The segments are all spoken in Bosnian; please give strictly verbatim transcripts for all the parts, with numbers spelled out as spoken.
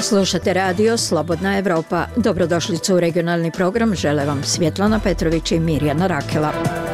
Slušate radio Slobodna Evropa. Dobrodošlicu u regionalni program žele vam Svjetlana Petrović i Mirjana Rakela.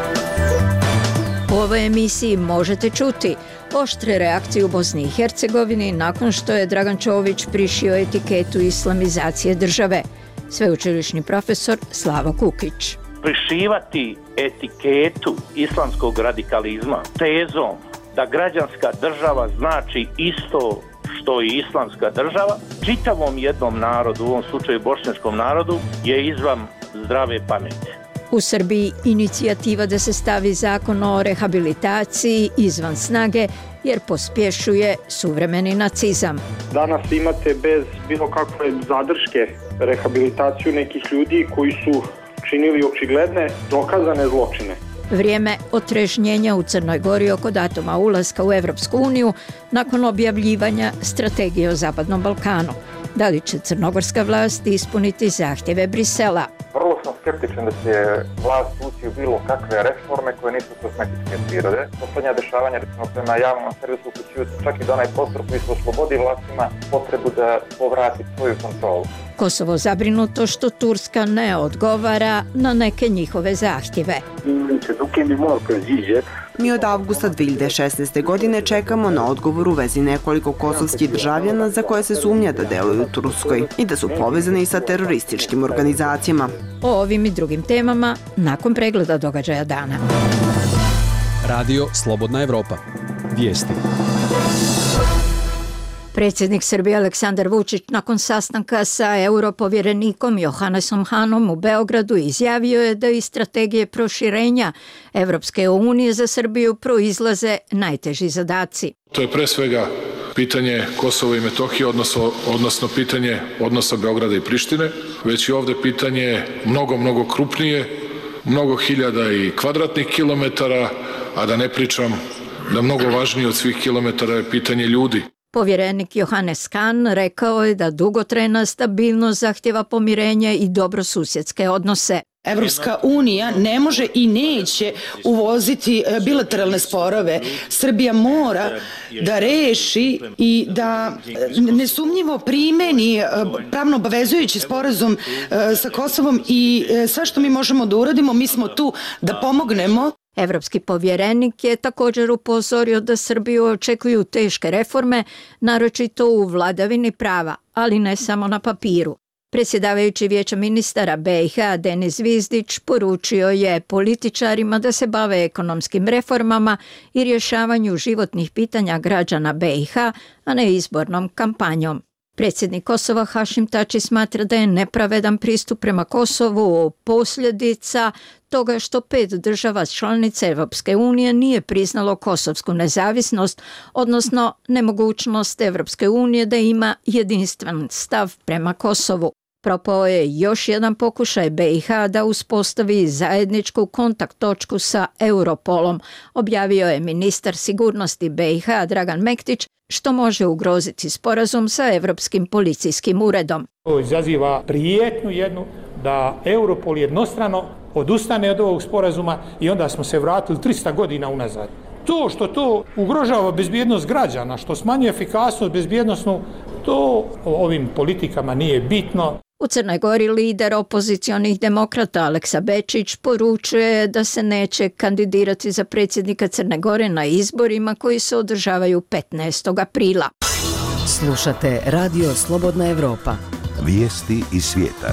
U ovoj emisiji možete čuti oštre reakcije u Bosni i Hercegovini nakon što je Dragan Čović prišio etiketu islamizacije države. Sveučilišni profesor Slavo Kukić. Prišivati etiketu islamskog radikalizma tezom da građanska država znači isto što i islamska država, čitavom jednom narodu, u ovom slučaju bošnjačkom narodu, je izvan zdrave pameti. U Srbiji inicijativa da se stavi zakon o rehabilitaciji izvan snage jer pospješuje suvremeni nacizam. Danas imate bez bilo kakve zadrške rehabilitaciju nekih ljudi koji su činili očigledne dokazane zločine. Vrijeme otrežnjenja u Crnoj Gori oko datuma ulaska u Evropsku uniju nakon objavljivanja strategije o Zapadnom Balkanu. Da li će crnogorska vlast ispuniti zahtjeve Brisela? Vrlo sam skeptičan da će vlast ući u bilo kakve reforme koje nisu kozmetičke prirode. Posljednja dešavanja, recimo prema javnom servisu, uključuju čak i da onaj prostor koji se oslobodi vlastima potrebu da povrati svoju kontrolu. Kosovo zabrinuto što Turska ne odgovara na neke njihove zahtjeve. Mi od avgusta dvije hiljade šesnaeste. godine čekamo na odgovor u vezi nekoliko kosovskih državljana za koje se sumnja da deluju u Turskoj i da su povezani sa terorističkim organizacijama. O ovim i drugim temama nakon pregleda događaja dana. Radio Slobodna Evropa. Vijesti. Predsjednik Srbije Aleksandar Vučić nakon sastanka sa europovjerenikom Johannesom Hanom u Beogradu izjavio je da iz strategije proširenja Evropske unije za Srbiju proizlaze najteži zadaci. To je pre svega pitanje Kosova i Metohije, odnosno, odnosno pitanje odnosa Beograda i Prištine, već i ovdje pitanje mnogo, mnogo krupnije, mnogo hiljada i kvadratnih kilometara, a da ne pričam da mnogo važnije od svih kilometara je pitanje ljudi. Povjerenik Johannes Hahn rekao je da dugotrajna stabilnost zahtjeva pomirenje i dobrosusjedske odnose. Evropska unija ne može i neće uvoziti bilateralne sporove. Srbija mora da reši i da nesumnjivo primeni pravno obavezujući sporazum sa Kosovom i sve što mi možemo da uradimo, mi smo tu da pomognemo. Evropski povjerenik je također upozorio da Srbiju očekuju teške reforme, naročito u vladavini prava, ali ne samo na papiru. Predsjedavajući Vijeća ministara B i H Denis Zvizdić poručio je političarima da se bave ekonomskim reformama i rješavanju životnih pitanja građana B i H, a ne izbornom kampanjom. Predsjednik Kosova Hašim Tači smatra da je nepravedan pristup prema Kosovu posljedica toga što pet država članica Evropske unije nije priznalo kosovsku nezavisnost, odnosno nemogućnost Evropske unije da ima jedinstven stav prema Kosovu. Propao je još jedan pokušaj B i H da uspostavi zajedničku kontakt točku sa Europolom, objavio je ministar sigurnosti B i H Dragan Mektić, što može ugroziti sporazum sa Europskim policijskim uredom. To izaziva prijetnju jednu da Europol jednostrano odustane od ovog sporazuma i onda smo se vratili tristo godina unazad. To što to ugrožava bezbjednost građana, što smanjuje efikasnost bezbjednosnu, to ovim politikama nije bitno. U Crnoj Gori lider opozicionih demokrata Aleksa Bečić poručuje da se neće kandidirati za predsjednika Crne Gore na izborima koji se održavaju petnaestog aprila. Slušate Radio Slobodna Evropa. Vijesti iz svijeta.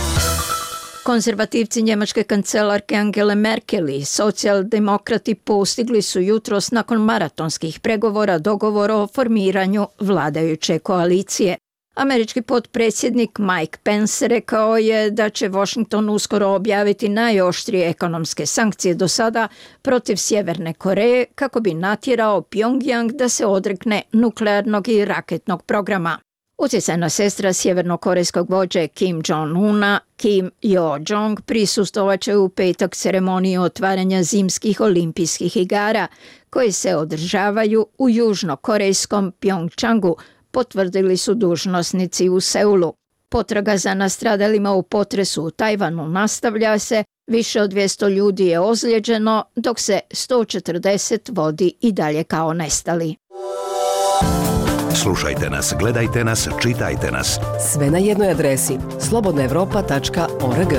Konzervativci njemačke kancelarke Angele Merkel i socijaldemokrati postigli su jutros nakon maratonskih pregovora dogovor o formiranju vladajuće koalicije. Američki potpredsjednik Mike Pence rekao je da će Washington uskoro objaviti najoštrije ekonomske sankcije do sada protiv Sjeverne Koreje kako bi natjerao Pyongyang da se odrekne nuklearnog i raketnog programa. Utjecajna sestra sjevernokorejskog vođe Kim Jong-una, Kim Yo-jong, prisustvovat će u petak ceremoniji otvaranja zimskih olimpijskih igara koje se održavaju u južnokorejskom Pjongčangu, potvrdili su dužnosnici u Seulu. Potraga za nastradalima u potresu u Tajvanu nastavlja se, više od dvjesto ljudi je ozlijeđeno, dok se sto četrdeset vodi i dalje kao nestali. Slušajte nas, gledajte nas, čitajte nas. Sve na jednoj adresi slobodna evropa tačka org.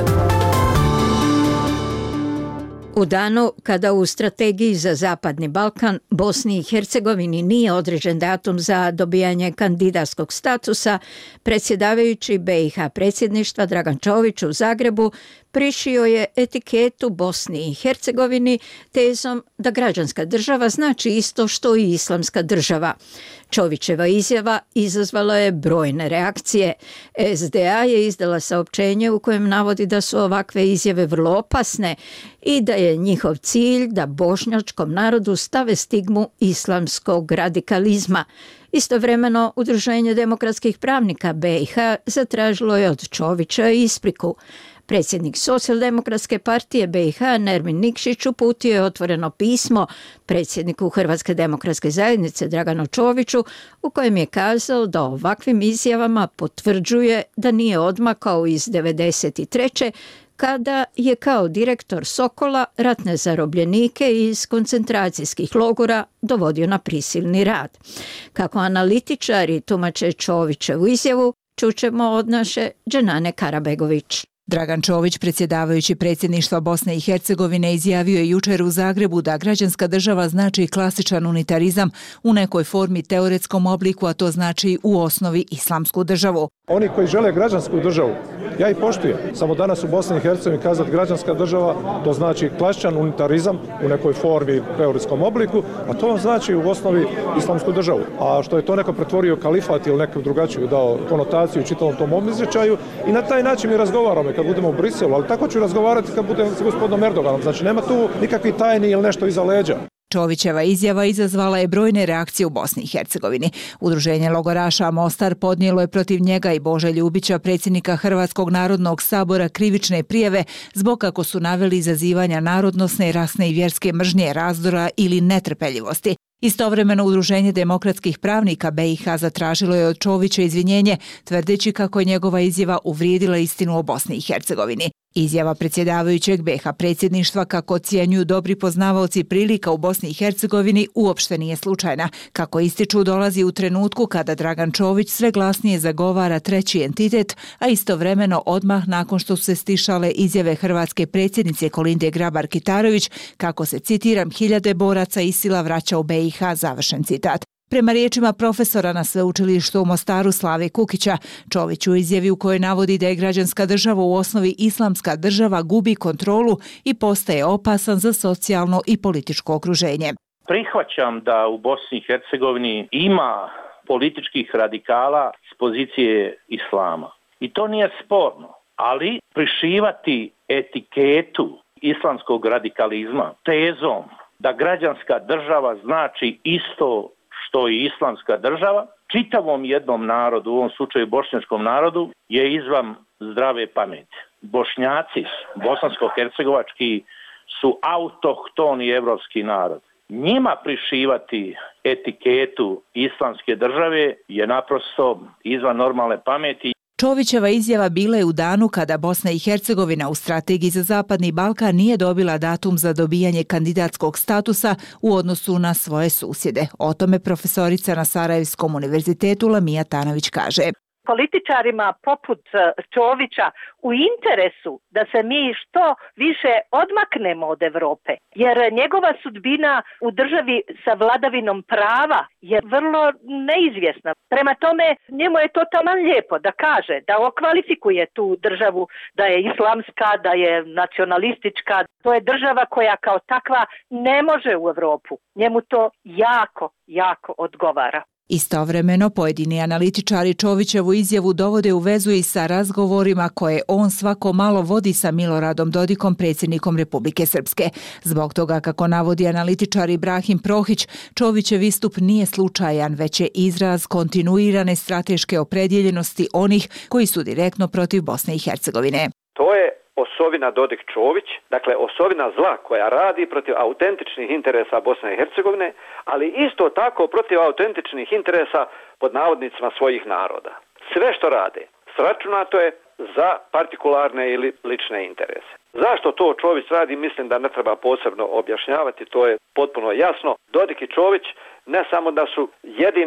U danu kada u strategiji za Zapadni Balkan Bosni i Hercegovini nije određen datum za dobijanje kandidatskog statusa, predsjedavajući B i H predsjedništva Dragan Čović u Zagrebu prišio je etiketu Bosni i Hercegovini tezom da građanska država znači isto što i islamska država. Čovićeva izjava izazvala je brojne reakcije. S D A je izdala saopćenje u kojem navodi da su ovakve izjave vrlo opasne i da je njihov cilj da bošnjačkom narodu stave stigmu islamskog radikalizma. Istovremeno, Udruženje demokratskih pravnika B i H zatražilo je od Čovića ispriku. Predsjednik Socijaldemokratske partije B i H Nermin Nikšić uputio je otvoreno pismo predsjedniku Hrvatske demokratske zajednice Draganu Čoviću u kojem je kazao da ovakvim izjavama potvrđuje da nije odmakao iz devedeset treće kada je kao direktor Sokola ratne zarobljenike iz koncentracijskih logora dovodio na prisilni rad. Kako analitičari tumače Čovićevu izjavu, čućemo od naše Dženane Karabegović. Dragan Čović, predsjedavajući predsjedništva Bosne i Hercegovine, izjavio je jučer u Zagrebu da građanska država znači klasičan unitarizam u nekoj formi teoretskom obliku, a to znači u osnovi islamsku državu. Oni koji žele građansku državu, ja ih poštujem. Samo danas u Bosni i Hercegovini kazati građanska država, to znači klasičan unitarizam u nekoj formi teoretskom obliku, a to vam znači u osnovi islamsku državu. A što je to neko pretvorio kalifat ili neku drugačiju dao konotaciju čitavom tom izričaju i na taj način mi razgovaramo kad budemo u Briselu, ali tako ću razgovarati kad budem s gospodinom Erdoganom. Znači nema tu nikakvi tajni ili nešto iza leđa. Čovićeva izjava izazvala je brojne reakcije u Bosni i Hercegovini. Udruženje logoraša Mostar podnijelo je protiv njega i Bože Ljubića, predsjednika Hrvatskog narodnog sabora, krivične prijave zbog, kako su naveli, izazivanja narodnosne, rasne i vjerske mržnje, razdora ili netrpeljivosti. Istovremeno, Udruženje demokratskih pravnika B i H zatražilo je od Čovića izvinjenje, tvrdeći kako je njegova izjava uvrijedila istinu o Bosni i Hercegovini. Izjava predsjedavajućeg B i H predsjedništva, kako ocjenjuju dobri poznavaoci prilika u Bosni i Hercegovini, uopšte nije slučajna. Kako ističu, dolazi u trenutku kada Dragan Čović sve glasnije zagovara treći entitet, a istovremeno odmah nakon što su se stišale izjave hrvatske predsjednice Kolinde Grabar-Kitarović, kako se, citiram, hiljade boraca ISIL-a vraća u B i H, završen citat. Prema riječima profesora na sveučilištu u Mostaru Slave Kukića, Čović u izjavi u kojoj navodi da je građanska država u osnovi islamska država gubi kontrolu i postaje opasan za socijalno i političko okruženje. Prihvaćam da u Bosni i Hercegovini ima političkih radikala s pozicije islama. I to nije sporno, ali prišivati etiketu islamskog radikalizma tezom da građanska država znači isto što i islamska država, čitavom jednom narodu, u ovom slučaju bošnjačkom narodu, je izvan zdrave pameti. Bošnjaci, bosansko-hercegovački, su autohtoni evropski narod. Njima prišivati etiketu islamske države je naprosto izvan normalne pameti. Čovićeva izjava bila je u danu kada Bosna i Hercegovina u strategiji za Zapadni Balkan nije dobila datum za dobijanje kandidatskog statusa u odnosu na svoje susjede. O tome profesorica na Sarajevskom univerzitetu Lamija Tanović kaže. Političarima poput Čovića u interesu da se mi što više odmaknemo od Europe, jer njegova sudbina u državi sa vladavinom prava je vrlo neizvjesna. Prema tome, njemu je to taman lijepo da kaže, da okvalifikuje tu državu, da je islamska, da je nacionalistička. To je država koja kao takva ne može u Europu. Njemu to jako, jako odgovara. Istovremeno, pojedini analitičari Čovićevu izjavu dovode u vezu i sa razgovorima koje on svako malo vodi sa Miloradom Dodikom, predsjednikom Republike Srpske. Zbog toga, kako navodi analitičar Ibrahim Prohić, Čovićev istup nije slučajan, već je izraz kontinuirane strateške opredjeljenosti onih koji su direktno protiv Bosne i Hercegovine. To je osovina Dodik-Čović, dakle osovina zla koja radi protiv autentičnih interesa Bosne i Hercegovine, ali isto tako protiv autentičnih interesa pod navodnicima svojih naroda. Sve što rade, sračunato je za partikularne ili lične interese. Zašto to Čović radi, mislim da ne treba posebno objašnjavati, to je potpuno jasno. Dodik i Čović ne samo da su jedina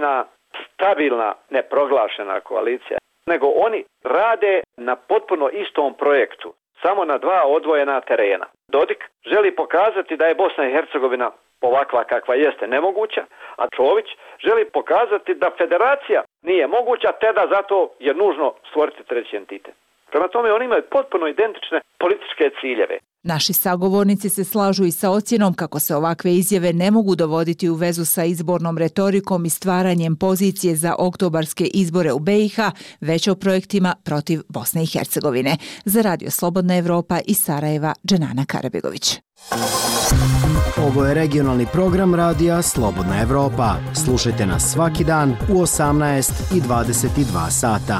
stabilna, neproglašena koalicija, nego oni rade na potpuno istom projektu, samo na dva odvojena terena. Dodik želi pokazati da je Bosna i Hercegovina ovakva kakva jeste nemoguća, a Čović želi pokazati da federacija nije moguća, te da zato je nužno stvoriti treći entitet. Prema tome oni imaju potpuno identične političke ciljeve. Naši sagovornici se slažu i sa ocjenom kako se ovakve izjave ne mogu dovoditi u vezu sa izbornom retorikom i stvaranjem pozicije za oktobarske izbore u B i H, već o projektima protiv Bosne i Hercegovine. Za Radio Slobodna Evropa iz Sarajeva, Dženana Karabegović. Ovo je regionalni program Radija Slobodna Evropa. Slušajte nas svaki dan u osamnaest i dvadeset dva sata.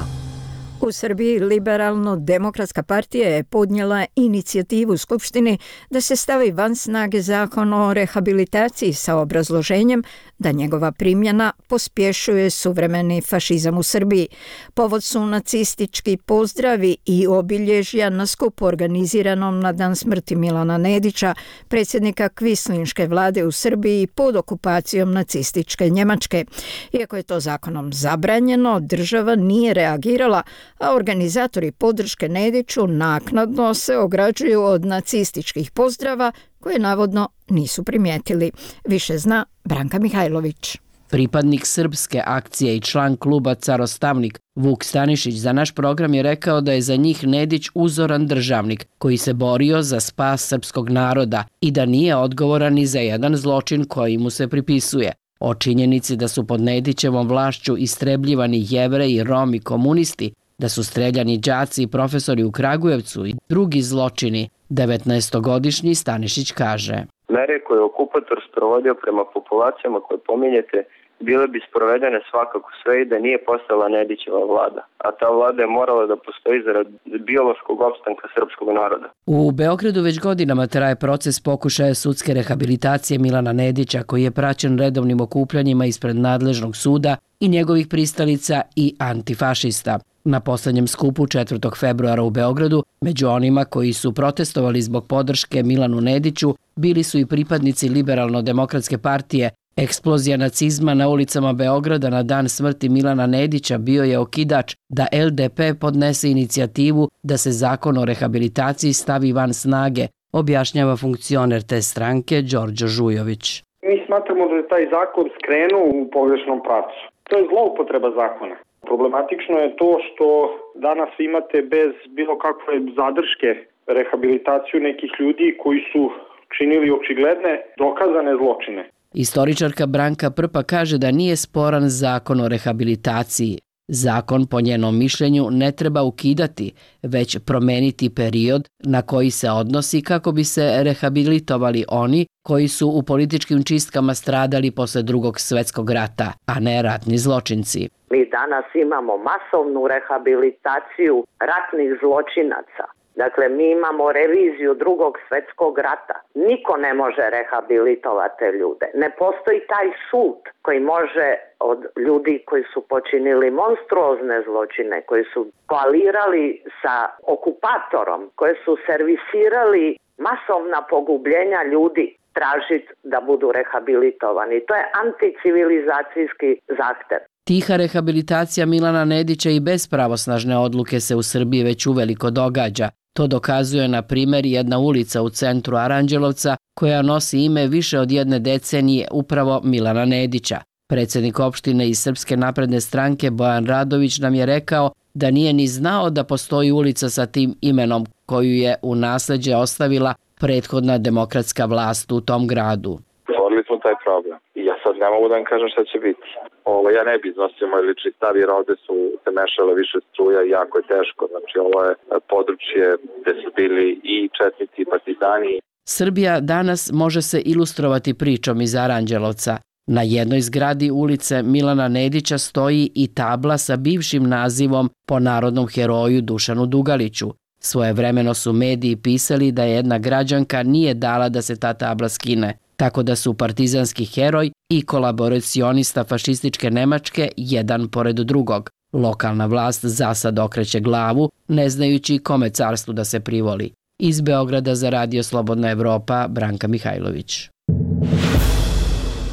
U Srbiji Liberalno-demokratska partija je podnijela inicijativu Skupštini da se stavi van snage zakon o rehabilitaciji sa obrazloženjem da njegova primjena pospješuje suvremeni fašizam u Srbiji. Povod su nacistički pozdravi i obilježja na skupu organiziranom na dan smrti Milana Nedića, predsjednika kvislinške vlade u Srbiji pod okupacijom nacističke Njemačke. Iako je to zakonom zabranjeno, država nije reagirala, a organizatori podrške Nediću naknadno se ograđuju od nacističkih pozdrava koje navodno nisu primijetili. Više zna Branka Mihajlović. Pripadnik srpske akcije i član kluba Carostavnik Vuk Stanišić za naš program je rekao da je za njih Nedić uzoran državnik koji se borio za spas srpskog naroda i da nije odgovoran ni za jedan zločin koji mu se pripisuje. O činjenici da su pod Nedićevom vlašću istrebljivani Jevreji, Romi, komunisti, da su streljani đaci i profesori u Kragujevcu i drugi zločini, devetnaestogodišnji Stanišić kaže. Mere koje je okupator sprovodio prema populacijama koje pominjete bile bi sprovedene svakako sve i da nije postala Nedićeva vlada, a ta vlada je morala da postoji zarad biološkog opstanka srpskog naroda. U Beogradu već godinama traje proces pokušaja sudske rehabilitacije Milana Nedića, koji je praćen redovnim okupljanjima ispred nadležnog suda i njegovih pristalica i antifašista. Na poslednjem skupu četvrtog februara u Beogradu, među onima koji su protestovali zbog podrške Milanu Nediću, bili su i pripadnici Liberalno-demokratske partije. Eksplozija nacizma na ulicama Beograda na dan smrti Milana Nedića bio je okidač da L D P podnese inicijativu da se zakon o rehabilitaciji stavi van snage, objašnjava funkcioner te stranke Đorđo Žujović. Mi smatramo da je taj zakon skrenuo u pogrešnom pravcu. To je zloupotreba zakona. Problematično je to što danas imate bez bilo kakve zadrške rehabilitaciju nekih ljudi koji su činili očigledne dokazane zločine. Istoričarka Branka Prpa kaže da nije sporan zakon o rehabilitaciji. Zakon, po njenom mišljenju, ne treba ukidati, već promeniti period na koji se odnosi kako bi se rehabilitovali oni koji su u političkim čistkama stradali posle Drugog svjetskog rata, a ne ratni zločinci. Mi danas imamo masovnu rehabilitaciju ratnih zločinaca. Dakle, mi imamo reviziju Drugog svjetskog rata. Niko ne može rehabilitovati te ljude. Ne postoji taj sud koji može od ljudi koji su počinili monstruozne zločine, koji su koalirali sa okupatorom, koji su servisirali masovna pogubljenja ljudi, tražiti da budu rehabilitovani. To je anticivilizacijski zahtev. Tiha rehabilitacija Milana Nedića i bez pravosnažne odluke se u Srbiji već uveliko događa. To dokazuje, na primjer, jedna ulica u centru Aranđelovca koja nosi ime više od jedne decenije upravo Milana Nedića. Predsjednik opštine iz Srpske napredne stranke Bojan Radović nam je rekao da nije ni znao da postoji ulica sa tim imenom koju je u nasleđe ostavila prethodna demokratska vlast u tom gradu. Otvorili smo taj problem i ja sad ne mogu da vam kažem šta će biti. Ovo, ja ne bi iznosio moj lični stav jer ovde su se mešale više struja i jako je teško. Znači ovo je područje gde su bili i četnici i partizani. Srbija danas može se ilustrovati pričom iz Aranđelovca. Na jednoj zgradi ulice Milana Nedića stoji i tabla sa bivšim nazivom po narodnom heroju Dušanu Dugaliću. Svojevremeno su mediji pisali da jedna građanka nije dala da se ta tabla skine, tako da su partizanski heroj i kolaboracionista fašističke Nemačke jedan pored drugog. Lokalna vlast zasad okreće glavu, ne znajući kome carstvu da se privoli. Iz Beograda za Radio Slobodna Evropa, Branka Mihajlović.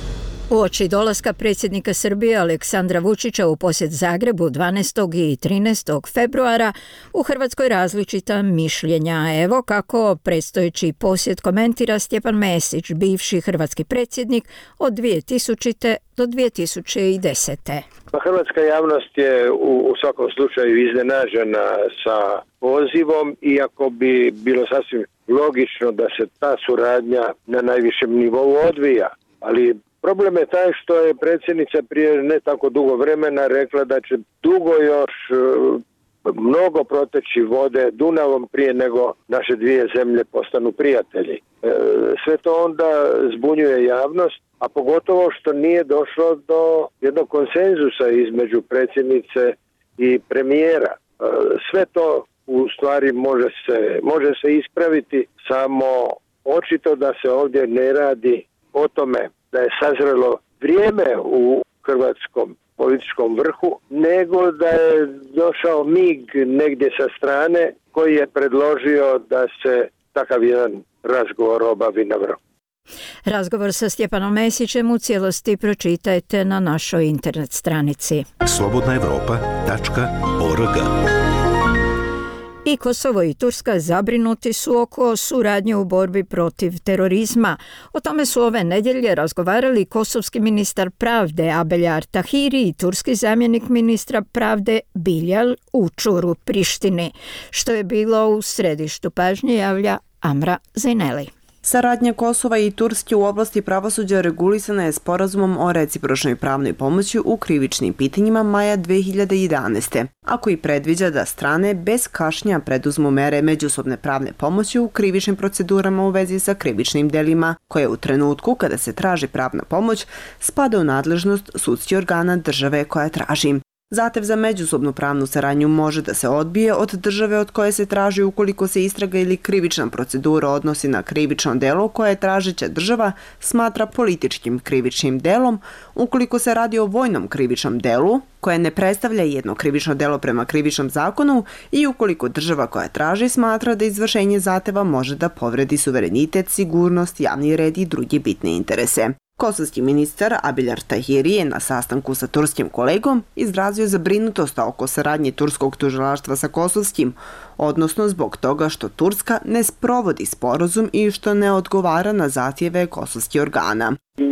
Uoči dolaska predsjednika Srbije Aleksandra Vučića u posjet Zagrebu dvanaestog i trinaestog februara u Hrvatskoj različita mišljenja. Evo kako predstojeći posjet komentira Stjepan Mesić, bivši hrvatski predsjednik od dvije tisućite. do dvije tisuće desete. Pa hrvatska javnost je u, u svakom slučaju iznenađena sa pozivom, iako bi bilo sasvim logično da se ta suradnja na najvišem nivou odvija, ali problem je taj što je predsjednica prije ne tako dugo vremena rekla da će dugo još mnogo proteći vode Dunavom prije nego naše dvije zemlje postanu prijatelji. Sve to onda zbunjuje javnost, a pogotovo što nije došlo do jednog konsenzusa između predsjednice i premijera. Sve to u stvari može se, može se ispraviti, samo očito da se ovdje ne radi o tome da je sazrelo vrijeme u hrvatskom političkom vrhu, nego da je došao mig negdje sa strane koji je predložio da se takav jedan razgovor obavi na vrhu. Razgovor sa Stjepanom Mesićem u cijelosti pročitajte na našoj internet stranici slobodna evropa tačka org. I Kosovo i Turska zabrinuti su oko suradnje u borbi protiv terorizma. O tome su ove nedjelje razgovarali kosovski ministar pravde Abeljar Tahiri i turski zamjenik ministra pravde Biljal Učur u Prištini. Što je bilo u središtu pažnje javlja Amra Zejneli. Saradnja Kosova i Turske u oblasti pravosuđa regulisana je sporazumom o recipročnoj pravnoj pomoći u krivičnim pitanjima maja dve hiljade jedanaeste, a koji predviđa da strane bez kašnja preduzmu mere međusobne pravne pomoći u krivičnim procedurama u vezi sa krivičnim delima, koje u trenutku kada se traži pravna pomoć spada u nadležnost sudskih organa države koja traži. Zahtev za međusobnu pravnu saradnju može da se odbije od države od koje se traži ukoliko se istraga ili krivična procedura odnosi na krivično delo koje tražeća država smatra političkim krivičnim delom, ukoliko se radi o vojnom krivičnom delu koje ne predstavlja jedno krivično delo prema krivičnom zakonu i ukoliko država koja traži smatra da izvršenje zahteva može da povredi suverenitet, sigurnost, javni red i drugi bitne interese. Kosovski ministar Abeljar Tahiri je na sastanku sa turskim kolegom izrazio zabrinutost oko saradnje turskog tužilaštva sa kosovskim, odnosno zbog toga što Turska ne sprovodi sporazum i što ne odgovara na zahtjeve kosovskih organa.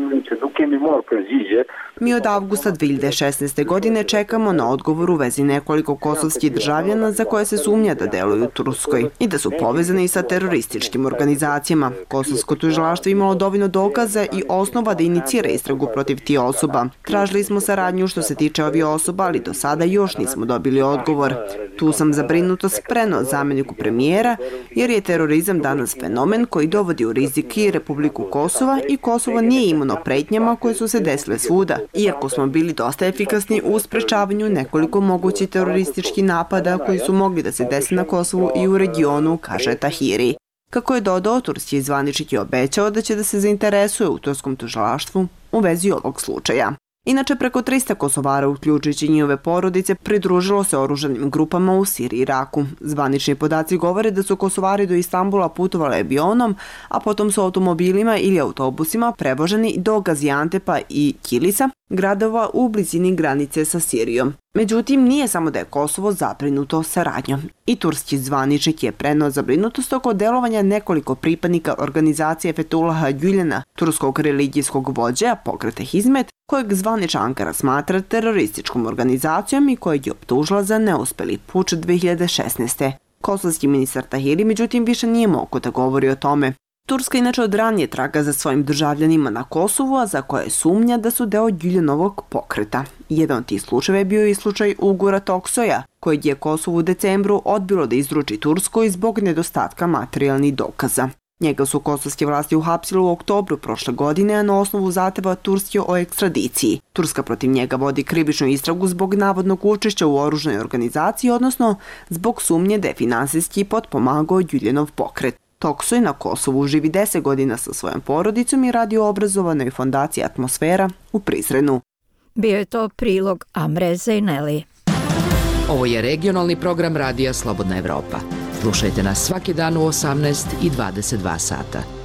Mi od avgusta dve hiljade šesnaeste. godine čekamo na odgovor u vezi nekoliko kosovskih državljana za koje se sumnja da deluju u Turskoj i da su povezani sa terorističkim organizacijama. Kosovsko tužilaštvo imalo dovoljno dokaza i osnova da inicira istragu protiv tih osoba. Tražili smo saradnju što se tiče ovih osoba, ali do sada još nismo dobili odgovor. Tu sam zabrinuto spreno zamjeniku premijera, jer je terorizam danas fenomen koji dovodi u rizik i Republiku Kosova i Kosovo nije imuno pretnjama koje su se desile svuda, iako smo bili dosta efikasni u sprečavanju nekoliko mogućih terorističkih napada koji su mogli da se desi na Kosovu i u regionu, kaže Tahiri. Kako je dodao, turski zvaničnik je obećao da će da se zainteresuje u turskom tužilaštvu u vezi ovog slučaja. Inače, preko trista Kosovara, uključujući njihove porodice, pridružilo se oružanim grupama u Siriji i Iraku. Zvanični podaci govore da su Kosovari do Istanbula putovali avionom, a potom su automobilima ili autobusima prevoženi do Gaziantepa i Kilisa, gradova u blizini granice sa Sirijom. Međutim, nije samo da je Kosovo zabrinuto saradnjom. I turski zvaničnik je preneo zabrinutost oko delovanja nekoliko pripadnika organizacije Fethullaha Gülena, turskog religijskog vođa pokreta Hizmet, kojeg zvanična Ankara smatra terorističkom organizacijom i kojeg je optužila za neuspeli puč dve hiljade šesnaeste. Kosovski ministar Tahiri međutim više nije mogao da govori o tome. Turska inače od ranije traga za svojim državljanima na Kosovu, a za koje sumnja da su deo Güljenovog pokreta. Jedan od tih slučajeva je bio i slučaj Ugura Toksoja, kojeg je Kosovo u decembru odbilo da izruči Turskoj zbog nedostatka materijalnih dokaza. Njega su kosovske vlasti uhapsile u oktobru prošle godine, a na osnovu zahteva Turske o ekstradiciji. Turska protiv njega vodi krivičnu istragu zbog navodnog učešća u oružnoj organizaciji, odnosno zbog sumnje da je finansijski potpomagao Güljenov pokret. Toksoj na Kosovu živi deset godina sa svojom porodicom i radi u obrazovanoj fondaciji Atmosfera u Prizrenu. Bio je to prilog Amre Zejneli. Ovo je regionalni program Radija Slobodna Evropa. Slušajte nas svaki dan u osamnaest i dvadeset dva sata.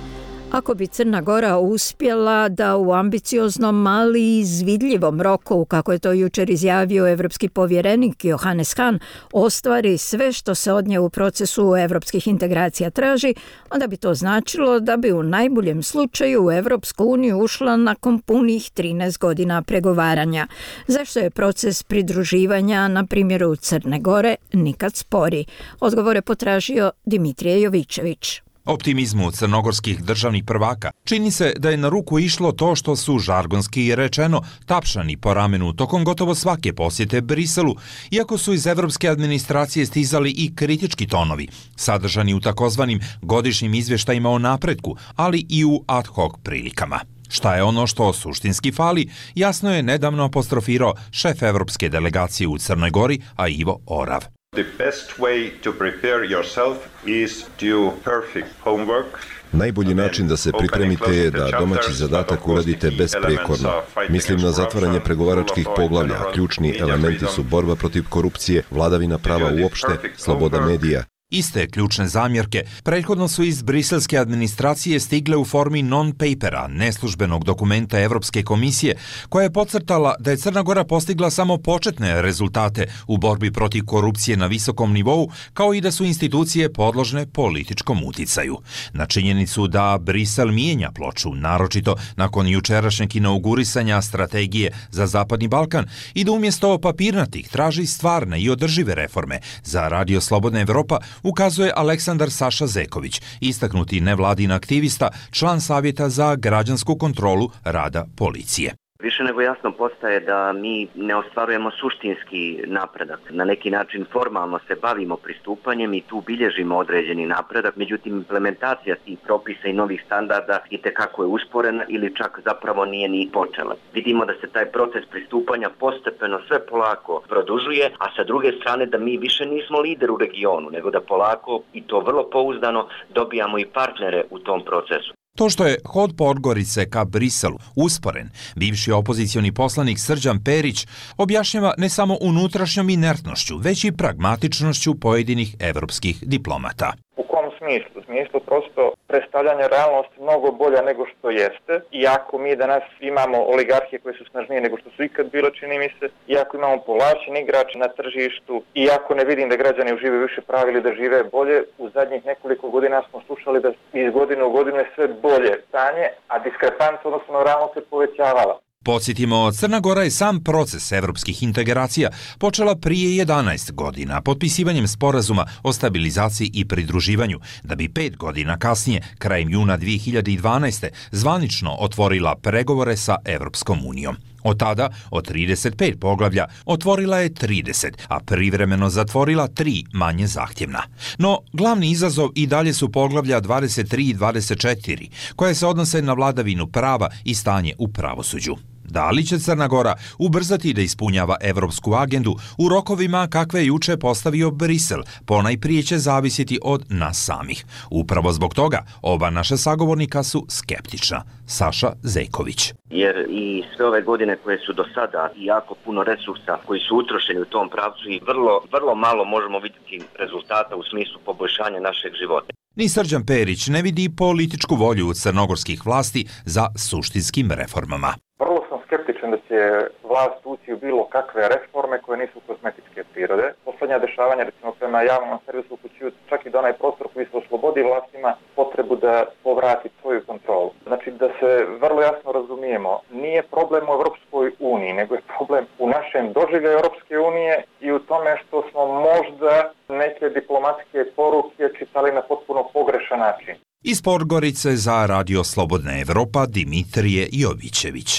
Ako bi Crna Gora uspjela da u ambicioznom, ali i izvidljivom roku, kako je to jučer izjavio evropski povjerenik Johannes Hahn, ostvari sve što se od nje u procesu evropskih integracija traži, onda bi to značilo da bi u najboljem slučaju u Evropsku uniju ušla nakon punih trinaest godina pregovaranja. Zašto je proces pridruživanja, na primjeru Crne Gore, nikad spori? Odgovore potražio Dimitrije Jovičević. Optimizmu crnogorskih državnih prvaka čini se da je na ruku išlo to što su, žargonski rečeno, tapšani po ramenu tokom gotovo svake posjete Briselu, iako su iz evropske administracije stizali i kritički tonovi, sadržani u takozvanim godišnjim izvještajima o napretku, ali i u ad hoc prilikama. Šta je ono što suštinski fali, jasno je nedavno apostrofirao šef evropske delegacije u Crnoj Gori, a Ivo Orav. The best way to prepare yourself is to do perfect homework. Najbolji način da se pripremite je da domaći zadatak uradite besprekorno. Mislim na zatvaranje pregovaračkih poglavlja, a ključni elementi su borba protiv korupcije, vladavina prava uopšte, sloboda medija. Iste ključne zamjerke prethodno su iz briselske administracije stigle u formi non-papera, neslužbenog dokumenta Evropske komisije, koja je podcrtala da je Crna Gora postigla samo početne rezultate u borbi protiv korupcije na visokom nivou, kao i da su institucije podložne političkom uticaju. Na činjenicu da Brisel mijenja ploču, naročito nakon jučerašnjeg inaugurisanja strategije za Zapadni Balkan, i da umjesto papirnatih traži stvarne i održive reforme, za Radio Slobodna Evropa ukazuje Aleksandar Saša Zeković, istaknuti nevladin aktivista, član Savjeta za građansku kontrolu rada policije. Više nego jasno postaje da mi ne ostvarujemo suštinski napredak. Na neki način formalno se bavimo pristupanjem i tu bilježimo određeni napredak, međutim implementacija tih propisa i novih standarda itekako je usporena ili čak zapravo nije ni počela. Vidimo da se taj proces pristupanja postepeno sve polako produžuje, a sa druge strane da mi više nismo lider u regionu, nego da polako i to vrlo pouzdano dobijamo i partnere u tom procesu. To što je hod Podgorice ka Briselu usporen, bivši opozicioni poslanik Srđan Perić objašnjava ne samo unutrašnjom inertnošću, već i pragmatičnošću pojedinih evropskih diplomata. U kom smislu? U smislu prosto predstavljanja realnosti mnogo bolja nego što jeste. Iako mi danas imamo oligarhije koje su snažnije nego što su ikad bilo, čini mi se, iako imamo povlašćeni igrač na tržištu, iako ne vidim da građani uživaju više prava ili da žive bolje, u zadnjih nekoliko godina smo slušali da iz godine u godinu je sve bolje stanje, a diskrepanca odnosno na realnost se povećavala. Podsjetimo, Crna Gora je sam proces evropskih integracija počela prije jedanaest godina potpisivanjem sporazuma o stabilizaciji i pridruživanju, da bi pet godina kasnije, krajem juna dvije hiljade dvanaeste. zvanično otvorila pregovore sa Evropskom unijom. Od tada, od trideset pet poglavlja, otvorila je trideset, a privremeno zatvorila tri manje zahtjevna. No, glavni izazov i dalje su poglavlja dvadeset tri i dvadeset četiri, koje se odnose na vladavinu prava i stanje u pravosuđu. Da li će Crna Gora ubrzati da ispunjava evropsku agendu u rokovima kakve je juče postavio Brisel, ponajprije će zavisiti od nas samih. Upravo zbog toga oba naša sagovornika su skeptična. Saša Zeković. Jer i sve ove godine koje su do sada i jako puno resursa koji su utrošeni u tom pravcu i vrlo, vrlo malo možemo vidjeti rezultata u smislu poboljšanja našeg života. Ni Srđan Perić ne vidi političku volju crnogorskih vlasti za suštinskim reformama. Vrlo sam skeptičan da će vlast ući u bilo kakve reforme koje nisu kozmetičke prirode. Poslednja dešavanja, recimo prema javnom servisu, upućuju čak i do onaj prostor koji se oslobodi vlastima potrebu da povrati svoju kontrolu. Znači da se vrlo jasno razumijemo, nije problem u Evropskoj uniji, nego je problem u našem doživljaju Evropske unije i u tome što smo možda neke diplomatske poruke čitali na potpuno pogrešan način. Iz Podgorice za Radio Slobodna Evropa Dimitrije Jovićević.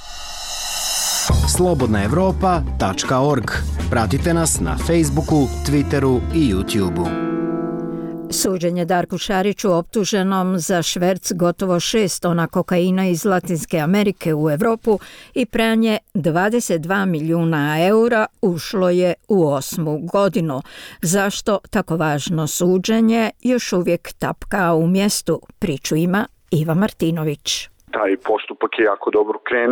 slobodna evropa tačka org. Pratite nas na Facebooku, Twitteru i YouTubeu. Suđenje Darku Šariću, optuženom za šverc gotovo šest tona kokaina iz Latinske Amerike u Evropu i pranje dvadeset dva milijuna eura, ušlo je u osmu godinu. Zašto tako važno suđenje još uvijek tapka u mjestu? Priču ima Iva Martinović. Taj postupak je jako dobro krenuo.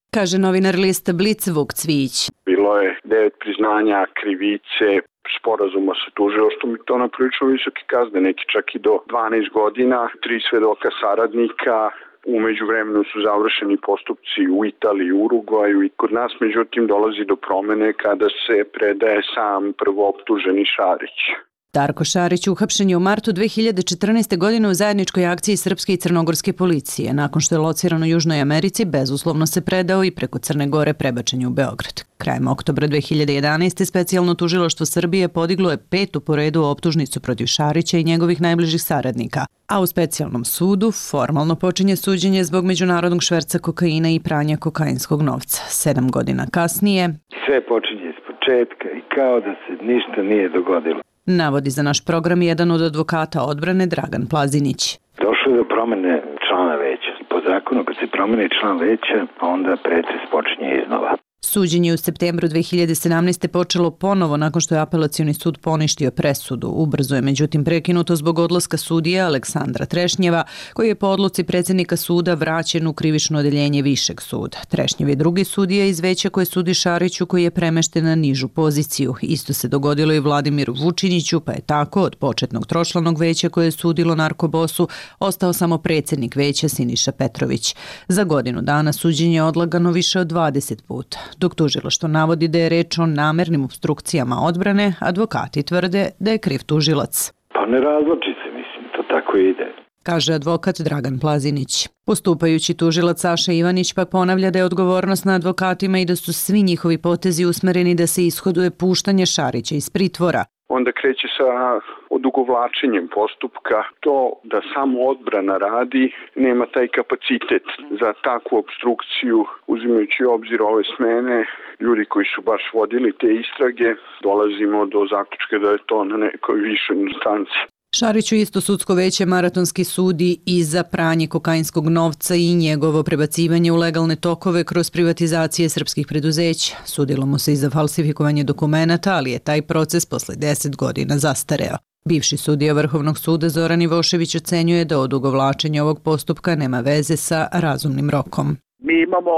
kaže novinar lista Blic Vuk Cvijić. Bilo je devet priznanja krivice, sporazuma sa tužilaštvom i to na prilično visoke kazne, neki čak i do dvanaest godina, tri svedoka saradnika. U međuvremenu su završeni postupci u Italiji i Urugvaju i kod nas međutim dolazi do promene kada se predaje sam prvooptuženi Šarić. Darko Šarić uhapšen je u martu dve hiljade četrnaeste. godine u zajedničkoj akciji srpske i crnogorske policije. Nakon što je lociran u Južnoj Americi, bezuslovno se predao i preko Crne Gore prebačen je u Beograd. Krajem oktobra dve hiljade jedanaeste. specijalno tužilaštvo Srbije podiglo je petu po redu optužnicu protiv Šarića i njegovih najbližih saradnika, a u specijalnom sudu formalno počinje suđenje zbog međunarodnog šverca kokaina i pranja kokainskog novca. Sedam godina kasnije sve počinje iz početka i kao da se ništa nije dogodilo. Navodi za naš program jedan od advokata odbrane Dragan Plazinić. Došlo je do promene člana veća. Po zakonu kad se promeni član veća, onda pretres počinje iznova. Suđenje u septembru dve hiljade sedamnaeste. počelo ponovo nakon što je apelacioni sud poništio presudu. Ubrzo je međutim prekinuto zbog odlaska sudije Aleksandra Trešnjeva, koji je po odluci predsjednika suda vraćen u krivično odeljenje Višeg suda. Trešnjev je drugi sudija iz veća koje sudi Šariću, koji je premešten na nižu poziciju. Isto se dogodilo i Vladimiru Vučiniću, pa je tako od početnog tročlanog veća koje je sudilo narkobosu ostao samo predsjednik veća Siniša Petrović. Za godinu dana suđenje je odlagano više od dvadeset puta. Dok tužilaštvo navodi da je reč o namernim obstrukcijama odbrane, advokati tvrde da je kriv tužilac. Pa ne razloči se, mislim, to tako ide. Kaže advokat Dragan Plazinić. Postupajući tužilac Saša Ivanić pak ponavlja da je odgovornost na advokatima i da su svi njihovi potezi usmereni da se ishoduje puštanje Šarića iz pritvora. Onda kreće sa odugovlačenjem postupka. To da samo odbrana radi nema taj kapacitet za takvu obstrukciju, uzimajući u obzir ove smene. Ljudi koji su baš vodili te istrage, dolazimo do zaključka da je to na nekoj višoj instanci. Šariću isto sudsko veće maratonski sudi i za pranje kokainskog novca i njegovo prebacivanje u legalne tokove kroz privatizacije srpskih preduzeća. Sudilo mu se i za falsifikovanje dokumenata, ali je taj proces posle deset godina zastareo. Bivši sudija Vrhovnog suda Zoran Ivošević ocenjuje da odugovlačenje ovog postupka nema veze sa razumnim rokom. Mi imamo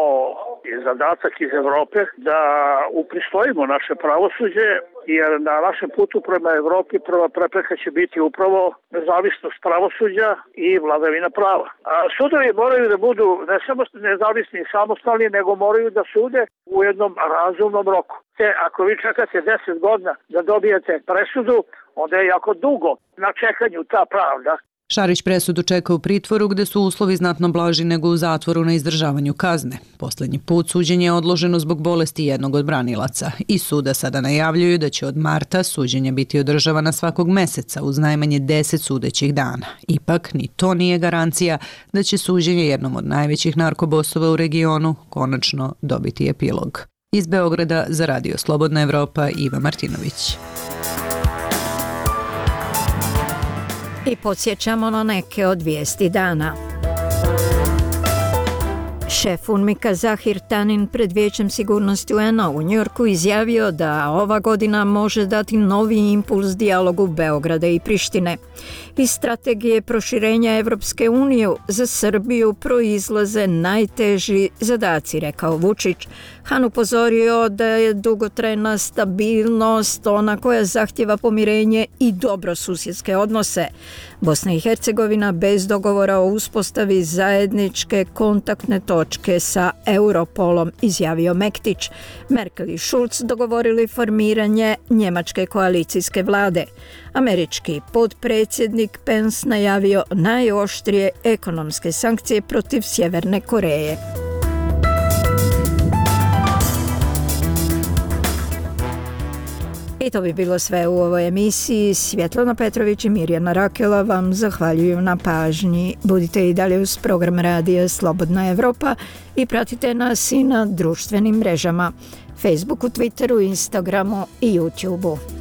zadatak iz Evrope da upristojimo naše pravosuđe, jer na našem putu prema Evropi prva prepreka će biti upravo nezavisnost pravosuđa i vladavina prava. A sudovi moraju da budu ne samo nezavisni i samostalni, nego moraju da sude u jednom razumnom roku. Te ako vi čekate deset godina da dobijete presudu, onda je jako dugo na čekanju ta pravda. Šarić presudu čeka u pritvoru gde su uslovi znatno blaži nego u zatvoru na izdržavanju kazne. Poslednji put suđenje je odloženo zbog bolesti jednog od branilaca i suda sada najavljuju da će od marta suđenje biti održavana svakog meseca uz najmanje deset sudećih dana. Ipak ni to nije garancija da će suđenje jednom od najvećih narkobosova u regionu konačno dobiti epilog. Iz Beograda za Radio Slobodna Evropa Iva Martinović. I podsjećamo na neke od vijesti dana. Šef UNMIK-a Zahir Tanin pred Vijećem sigurnosti U N-a u Njujorku izjavio da ova godina može dati novi impuls dijalogu Beograda i Prištine. Iz strategije proširenja Evropske unije za Srbiju proizlaze najteži zadaci, rekao Vučić. Han upozorio da je dugotrajna stabilnost ona koja zahtjeva pomirenje i dobrosusjedske odnose. Bosna i Hercegovina bez dogovora o uspostavi zajedničke kontaktne točke sa Europolom, izjavio Mektić. Merkel i Schulz dogovorili formiranje njemačke koalicijske vlade. Američki podpredsjednik Pence najavio najoštrije ekonomske sankcije protiv Sjeverne Koreje. I to bi bilo sve u ovoj emisiji. Svjetlana Petrović i Mirjana Rakela vam zahvaljuju na pažnji. Budite i dalje uz program Radija Slobodna Evropa i pratite nas i na društvenim mrežama, Facebooku, Twitteru, Instagramu i YouTubeu.